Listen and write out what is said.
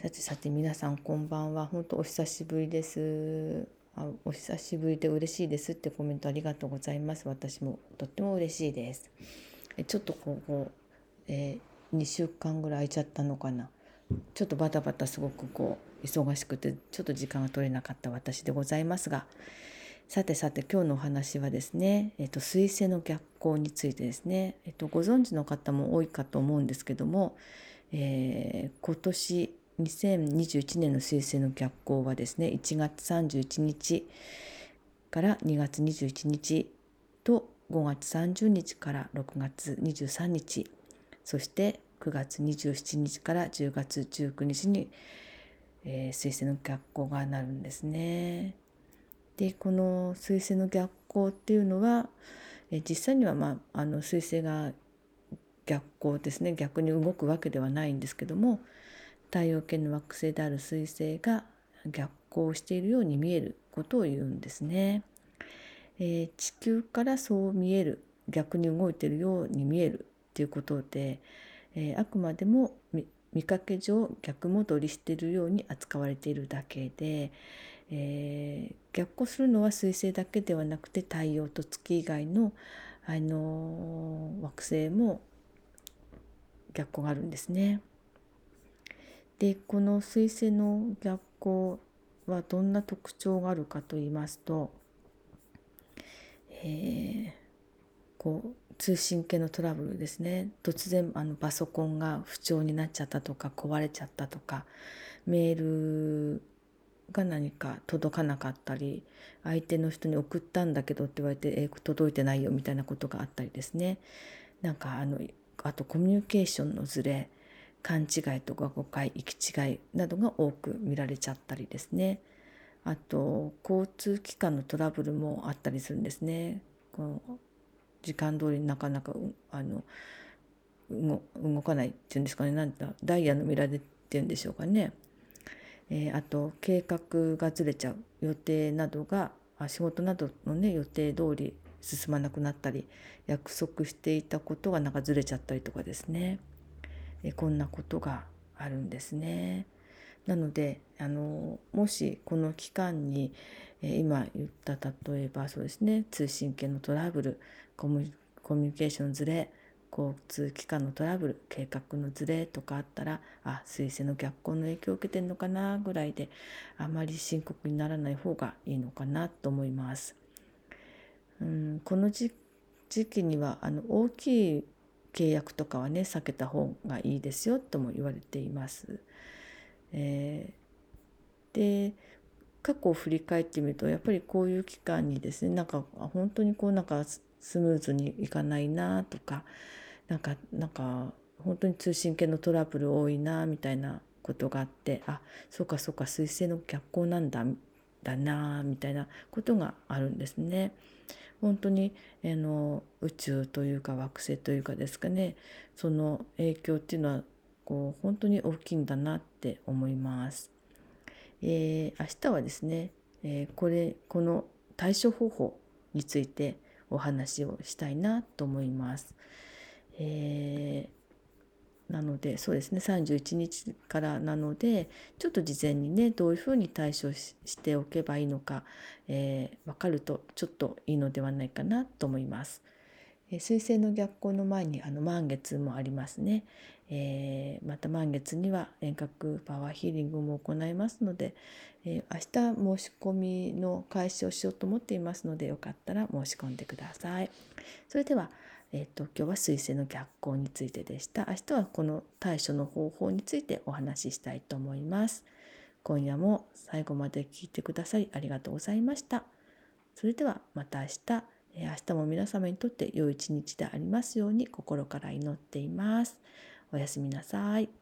さてさて皆さんこんばんは。本当お久しぶりです。お久しぶりで嬉しいですってコメントありがとうございます。私もとっても嬉しいです。ちょっと2週間ぐらい空いちゃったのかな。ちょっとバタバタすごく忙しくてちょっと時間が取れなかった私でございますが、さてさて今日のお話はですね、彗星の逆行についてですね、ご存知の方も多いかと思うんですけども、今年2021年の彗星の逆行はですね、1月31日から2月21日と5月30日から6月23日、そして9月27日から10月19日に、彗星の逆行がなるんですね。で、この彗星の逆行っていうのは、実際には、彗星が逆行ですね、逆に動くわけではないんですけども、太陽系の惑星である彗星が逆行しているように見えることを言うんですね。地球からそう見える、逆に動いているように見えるということで、あくまでも見かけ上逆戻りしているように扱われているだけで、逆行するのは彗星だけではなくて太陽と月以外の、惑星も逆行があるんですね。で、この彗星の逆行はどんな特徴があるかと言いますと、通信系のトラブルですね。突然パソコンが不調になっちゃったとか壊れちゃったとか、メールが何か届かなかったり、相手の人に送ったんだけどって言われて、届いてないよみたいなことがあったりですね。あとコミュニケーションのズレ、勘違いとか誤解、行き違いなどが多く見られちゃったりですね。あと交通機関のトラブルもあったりするんですね。この時間通りになかなか動かないっていうんですかね、ダイヤの乱れっていうんでしょうかね。あと計画がずれちゃう、予定などが仕事などのね予定通り進まなくなったり、約束していたことがなんかずれちゃったりとかですね、こんなことがあるんですね。なのでもしこの期間に、今言った例えばそうですね、通信系のトラブル、コミュニケーションズレ、交通機関のトラブル、計画のズレとかあったら、彗星の逆行の影響を受けてるのかなぐらいで、あまり深刻にならない方がいいのかなと思います。この時期には大きい契約とかはね避けた方がいいですよとも言われています。で、過去を振り返ってみると、やっぱりこういう期間にですね、なんか本当にスムーズにいかないなとか、なんか本当に通信系のトラブル多いなみたいなことがあって、そうかそうか、彗星の逆行だなみたいなことがあるんですね。本当に宇宙というか惑星というかですかね、その影響っていうのは本当に大きいんだなって思います。明日はですね、この対処方法についてお話をしたいなと思います。なのでそうですね、31日からなので、ちょっと事前にねどういうふうに対処しておけばいいのか、分かるとちょっといいのではないかなと思います。彗星の逆行の前に満月もありますね。また満月には遠隔パワーヒーリングも行いますので、明日申し込みの開始をしようと思っていますので、よかったら申し込んでください。それでは、今日は彗星の逆行についてでした。明日はこの対処の方法についてお話ししたいと思います。今夜も最後まで聞いてくださりありがとうございました。それではまた明日。明日も皆様にとって良い一日でありますように心から祈っています。おやすみなさい。